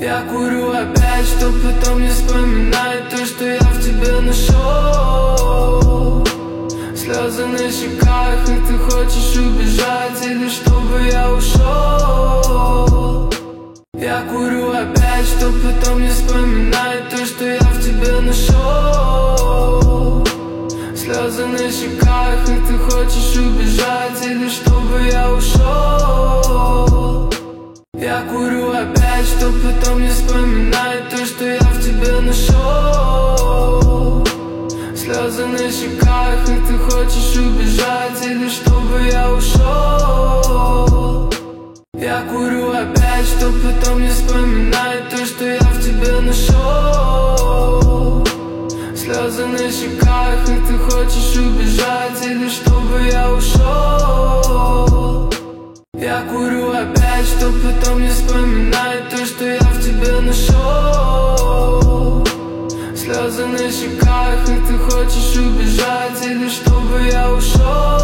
Я курю опять, чтоб потом не вспоминать то, что я в тебе нашел. Слезы на щеках, и ты хочешь убежать, или чтобы я ушел. Я курю опять, чтоб потом не вспоминать то, что я в тебе нашел. Слезы на щеках, и ты хочешь убежать, или чтобы я ушел. Я курю опять, чтоб потом не вспоминать то, что я в тебе нашел. Слезы на щеках, и ты хочешь убежать, или чтобы я ушел. Я курю опять, чтоб потом не вспоминать то, что я в тебе нашел. Слезы на щеках, и ты хочешь убежать, или чтобы я ушел. Я курю опять, чтоб потом не вспоминать то, что я в тебе нашел. Слезы на щеках, и ты хочешь убежать, или чтобы я ушел.